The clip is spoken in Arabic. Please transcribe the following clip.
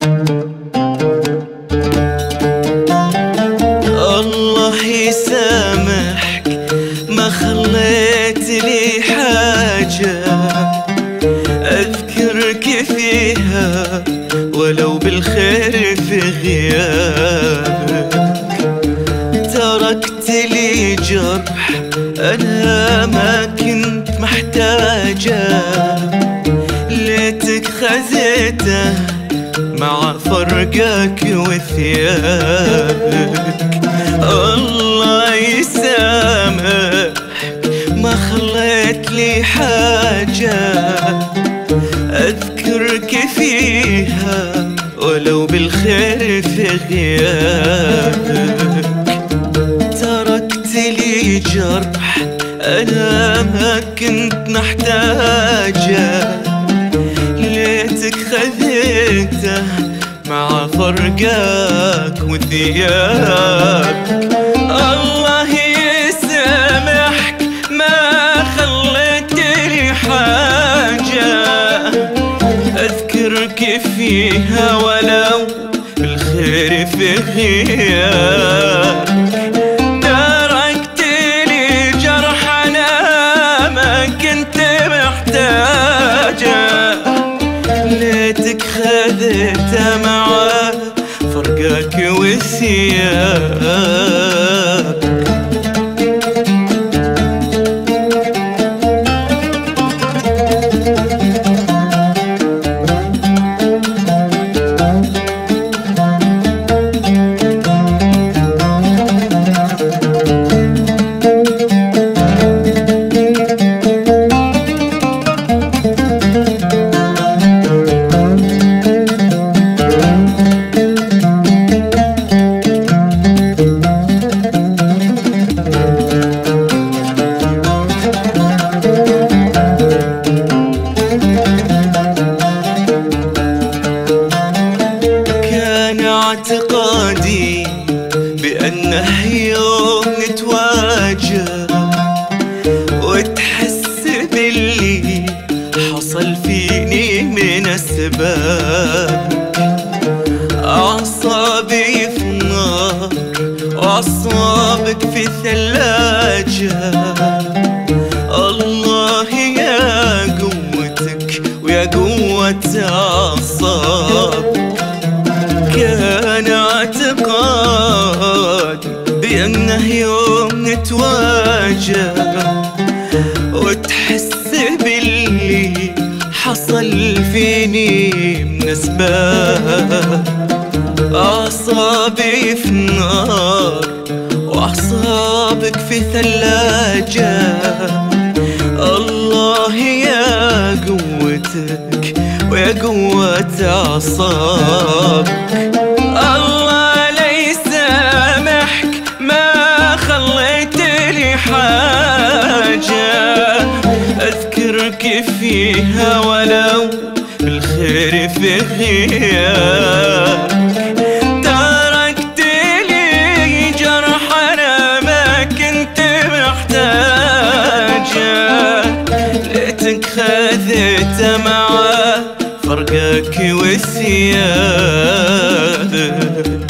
الله يسامحك ما خليت لي حاجة أذكرك فيها ولو بالخير في غيابك. تركت لي جرح أنا ما كنت محتاجة، ليتك خذيته مع فرقك وثيابك. الله يسامحك ما خليت لي حاجة أذكرك فيها ولو بالخير في غيابك. تركت لي جرح أنا ما كنت محتاجة، ليتك خذيته مع فرقك وثيابك. الله يسامحك ما خليت لي حاجة أذكرك فيها ولو بالخير في غيابك. تركت لي جرح أنا ما كنت محتاجة، ليتك خذيته مع فرقك وثيابك. اعتقادي بأنه يوم نتواجه وتحس باللي حصل فيني من أسبابك. أعصابي في النار وأعصابك في ثلاجة. الله يا قوتك ويا قوة أعصابك. كان اعتقادي بأنه يوم نتواجه وتحس باللي حصل فيني من أسباب. أعصابي في النار وأعصابك في ثلاجة. الله يا قوتك ويا قوة أعصابك. الله لا يسامحك ما خليت لي حاجة أذكرك فيها ولو بالخير في غيابك. تركت لي جرح أنا ما كنت محتاجة، ليتك خذيته مع فرقك وثيابك.